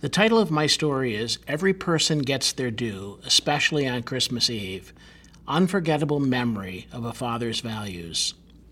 The title of my story is Every Person Gets Their Due, especially on Christmas Eve, Unforgettable Memory of a Father's Values.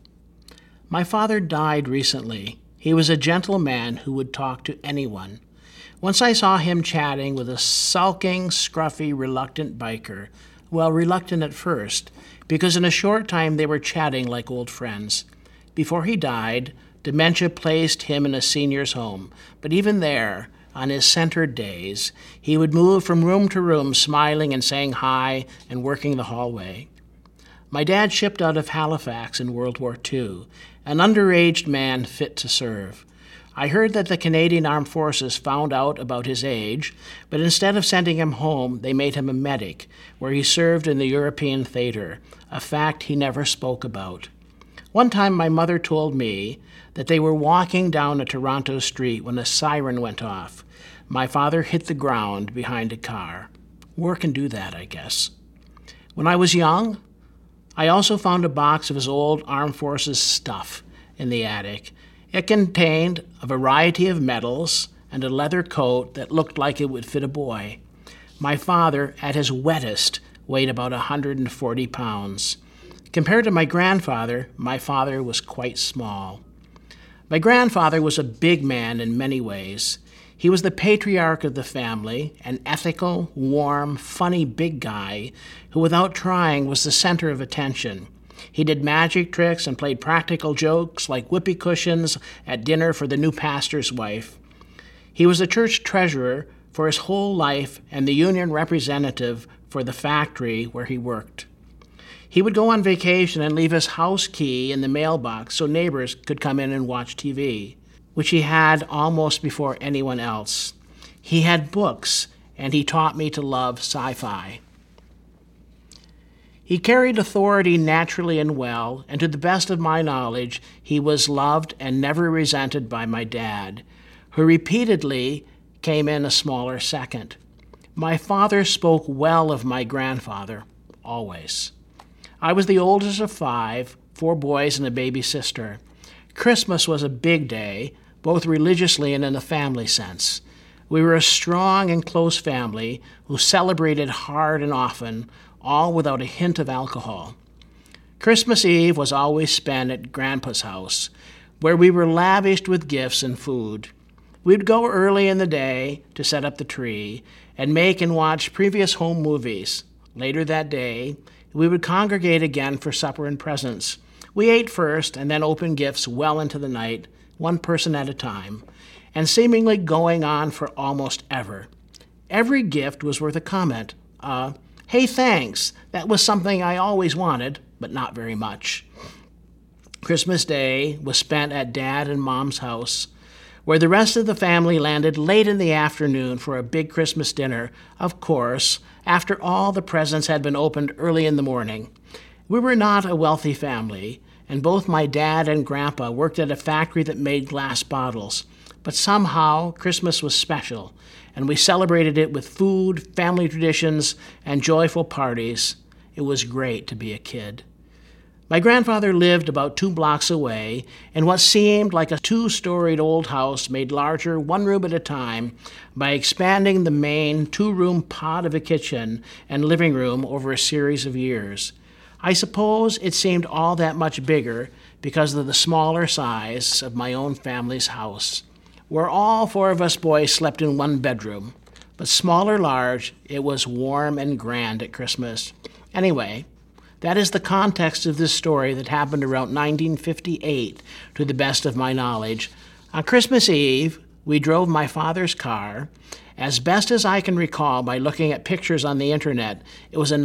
My father died recently. He was a gentle man who would talk to anyone. Once I saw him chatting with a sulking, scruffy, reluctant biker. Well, reluctant at first, because in a short time they were chatting like old friends. Before he died, dementia placed him in a senior's home, but even there, on his centered days, he would move from room to room, smiling and saying hi and working the hallway. My dad shipped out of Halifax in World War II, an underaged man fit to serve. I heard that the Canadian Armed Forces found out about his age, but instead of sending him home, they made him a medic, where he served in the European theater, a fact he never spoke about. One time my mother told me that they were walking down a Toronto street when a siren went off. My father hit the ground behind a car. War can do that, I guess. When I was young, I also found a box of his old Armed Forces stuff in the attic. It contained a variety of medals and a leather coat that looked like it would fit a boy. My father, at his wettest, weighed about 140 pounds. Compared to my grandfather, my father was quite small. My grandfather was a big man in many ways. He was the patriarch of the family, an ethical, warm, funny big guy who, without trying, was the center of attention. He did magic tricks and played practical jokes like whoopee cushions at dinner for the new pastor's wife. He was the church treasurer for his whole life and the union representative for the factory where he worked. He would go on vacation and leave his house key in the mailbox so neighbors could come in and watch TV, which he had almost before anyone else. He had books, and he taught me to love sci-fi. He carried authority naturally and well, and to the best of my knowledge, he was loved and never resented by my dad, who repeatedly came in a smaller second. My father spoke well of my grandfather, always. I was the oldest of 5, 4 boys and a baby sister. Christmas was a big day, both religiously and in a family sense. We were a strong and close family who celebrated hard and often, all without a hint of alcohol. Christmas Eve was always spent at Grandpa's house, where we were lavished with gifts and food. We'd go early in the day to set up the tree and make and watch previous home movies. Later that day, we would congregate again for supper and presents. We ate first and then opened gifts well into the night, one person at a time, and seemingly going on for almost ever. Every gift was worth a comment. Hey, thanks, that was something I always wanted, but not very much. Christmas Day was spent at Dad and Mom's house, where the rest of the family landed late in the afternoon for a big Christmas dinner, of course, after all the presents had been opened early in the morning. We were not a wealthy family, and both my dad and Grandpa worked at a factory that made glass bottles. But somehow, Christmas was special, and we celebrated it with food, family traditions, and joyful parties. It was great to be a kid. My grandfather lived about 2 blocks away in what seemed like a 2-storied old house made larger 1 room at a time by expanding the main 2-room pod of a kitchen and living room over a series of years. I suppose it seemed all that much bigger because of the smaller size of my own family's house, where all 4 of us boys slept in 1 bedroom. But small or large, it was warm and grand at Christmas. Anyway, that is the context of this story that happened around 1958, to the best of my knowledge. On Christmas Eve, we drove my father's car. As best as I can recall by looking at pictures on the internet, it was a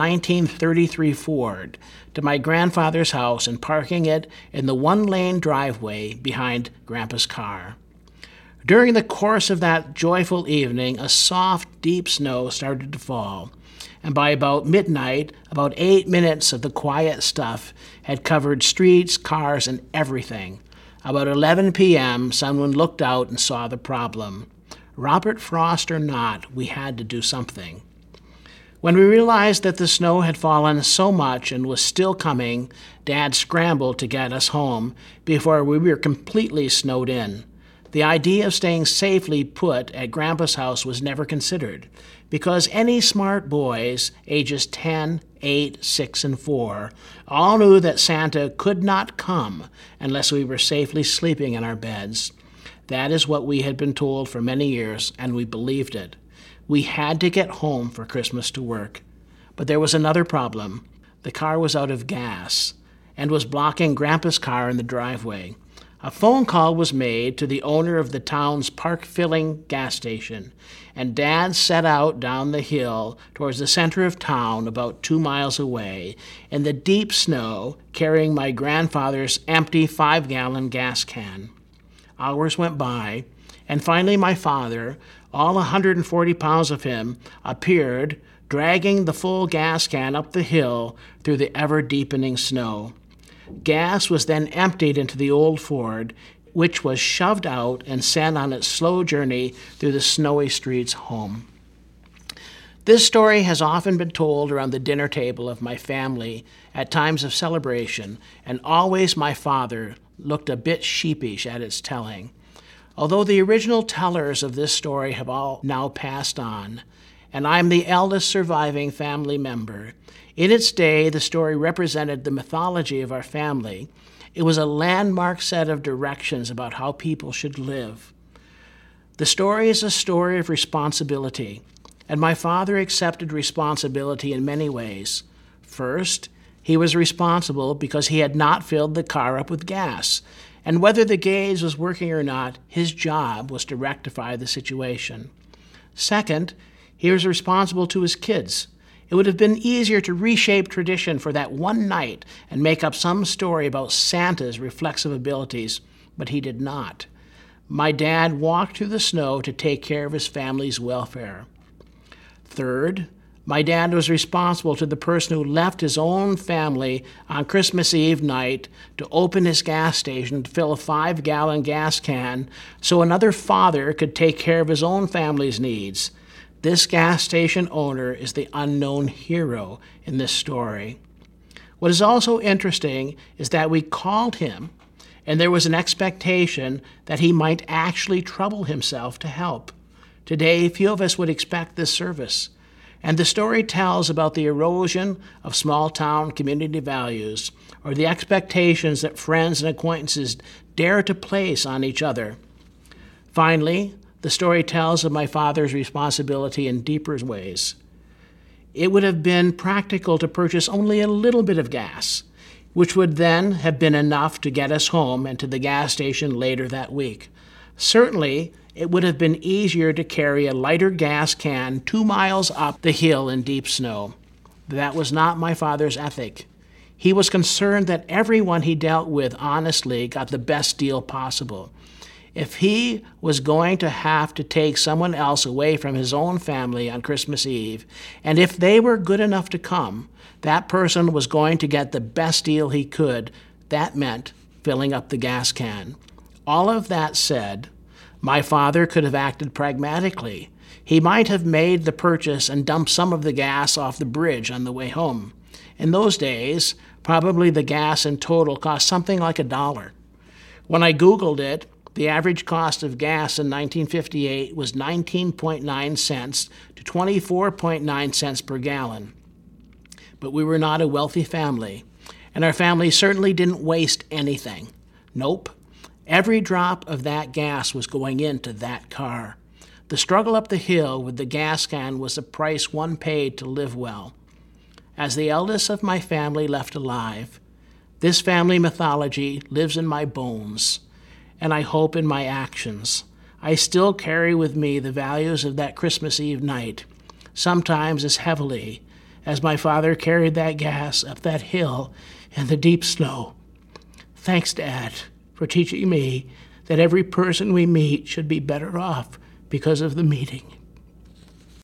1933 Ford, to my grandfather's house and parking it in the 1-lane driveway behind Grandpa's car. During the course of that joyful evening, a soft, deep snow started to fall, and by about midnight, about 8 minutes of the quiet stuff had covered streets, cars, and everything. About 11 p.m., someone looked out and saw the problem. Robert Frost or not, we had to do something. When we realized that the snow had fallen so much and was still coming, Dad scrambled to get us home before we were completely snowed in. The idea of staying safely put at Grandpa's house was never considered, because any smart boys, ages 10, 8, 6, and 4, all knew that Santa could not come unless we were safely sleeping in our beds. That is what we had been told for many years, and we believed it. We had to get home for Christmas to work. But there was another problem. The car was out of gas and was blocking Grandpa's car in the driveway. A phone call was made to the owner of the town's park-filling gas station, and Dad set out down the hill towards the center of town about 2 miles away in the deep snow, carrying my grandfather's empty 5-gallon gas can. Hours went by, and finally my father, all 140 pounds of him, appeared, dragging the full gas can up the hill through the ever-deepening snow. Gas was then emptied into the old Ford, which was shoved out and sent on its slow journey through the snowy streets home. This story has often been told around the dinner table of my family at times of celebration, and always my father looked a bit sheepish at its telling. Although the original tellers of this story have all now passed on, and I'm the eldest surviving family member, in its day the story represented the mythology of our family. It was a landmark set of directions about how people should live. The story is a story of responsibility, and my father accepted responsibility in many ways. First, he was responsible because he had not filled the car up with gas, and whether the gauge was working or not, his job was to rectify the situation. Second, he was responsible to his kids. It would have been easier to reshape tradition for that one night and make up some story about Santa's reflexive abilities, but he did not. My dad walked through the snow to take care of his family's welfare. Third, my dad was responsible to the person who left his own family on Christmas Eve night to open his gas station to fill a 5-gallon gas can so another father could take care of his own family's needs. This gas station owner is the unknown hero in this story. What is also interesting is that we called him, and there was an expectation that he might actually trouble himself to help. Today, few of us would expect this service. And the story tells about the erosion of small-town community values, or the expectations that friends and acquaintances dare to place on each other. Finally, the story tells of my father's responsibility in deeper ways. It would have been practical to purchase only a little bit of gas, which would then have been enough to get us home and to the gas station later that week. Certainly, it would have been easier to carry a lighter gas can 2 miles up the hill in deep snow. That was not my father's ethic. He was concerned that everyone he dealt with honestly got the best deal possible. If he was going to have to take someone else away from his own family on Christmas Eve, and if they were good enough to come, that person was going to get the best deal he could. That meant filling up the gas can. All of that said, my father could have acted pragmatically. He might have made the purchase and dumped some of the gas off the bridge on the way home. In those days, probably the gas in total cost something like $1. When I Googled it, the average cost of gas in 1958 was 19.9 cents to 24.9 cents per gallon. But we were not a wealthy family, and our family certainly didn't waste anything. Nope. Every drop of that gas was going into that car. The struggle up the hill with the gas can was the price one paid to live well. As the eldest of my family left alive, this family mythology lives in my bones, and I hope in my actions. I still carry with me the values of that Christmas Eve night, sometimes as heavily as my father carried that gas up that hill in the deep snow. Thanks, Dad, for teaching me that every person we meet should be better off because of the meeting.